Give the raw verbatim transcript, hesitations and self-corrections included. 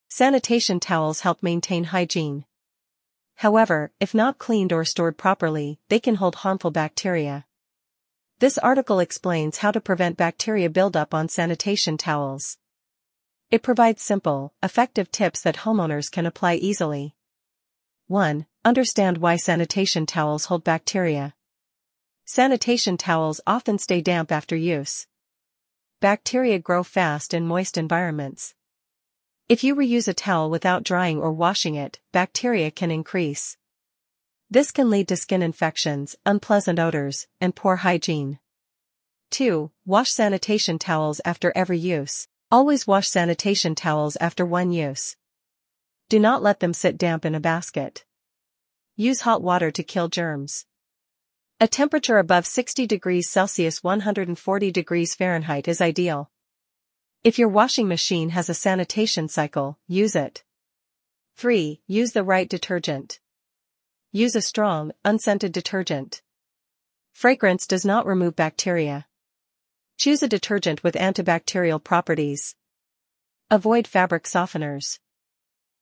Sanitation towels help maintain hygiene. However, if not cleaned or stored properly, they can hold harmful bacteria. This article explains how to prevent bacteria buildup on sanitation towels. It provides simple, effective tips that homeowners can apply easily. one. Understand why sanitation towels hold bacteria. Sanitation towels often stay damp after use. Bacteria grow fast in moist environments. If you reuse a towel without drying or washing it, bacteria can increase. This can lead to skin infections, unpleasant odors, and poor hygiene. two. Wash sanitation towels after every use. Always wash sanitation towels after one use. Do not let them sit damp in a basket. Use hot water to kill germs. A temperature above sixty degrees Celsius one hundred forty degrees Fahrenheit is ideal. If your washing machine has a sanitation cycle, use it. three. Use the right detergent. Use a strong, unscented detergent. Fragrance does not remove bacteria. Choose a detergent with antibacterial properties. Avoid fabric softeners.